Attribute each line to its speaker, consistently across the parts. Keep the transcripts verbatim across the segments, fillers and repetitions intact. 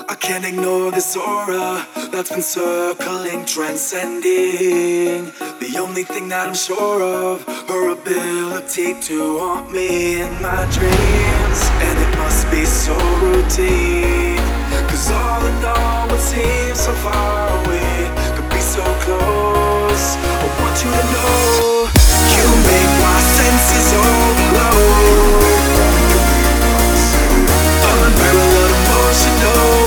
Speaker 1: I can't ignore this aura that's been circling, transcending. The only thing that I'm sure of, her ability to haunt me in my dreams. And it must be so routine, cause all in all what seems so far away could be so close. I want you to know, you make my senses overload. Unparalleled emotional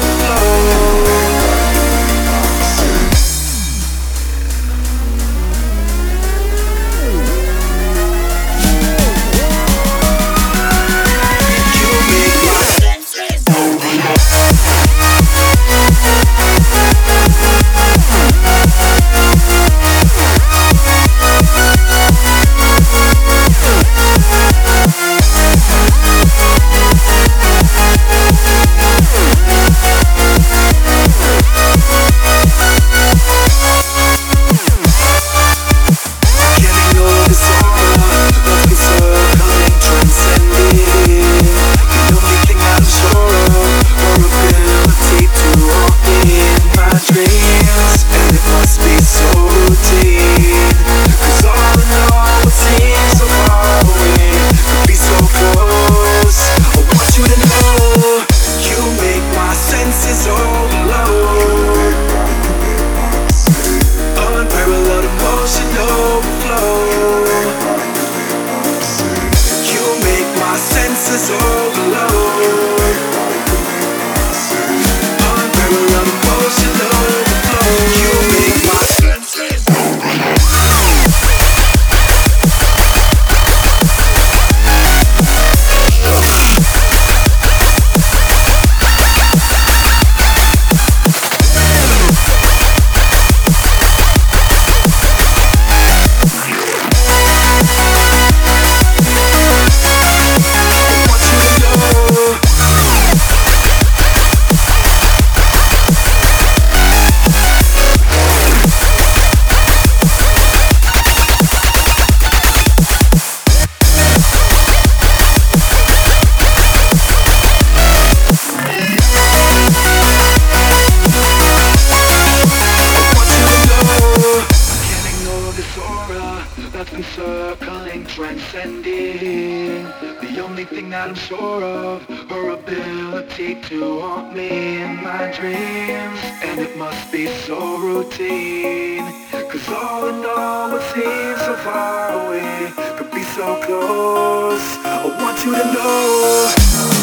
Speaker 1: transcending. The only thing that I'm sure of, her ability to haunt me in my dreams. And it must be so routine, cause all in all what seems so far away could be so close. I want you to know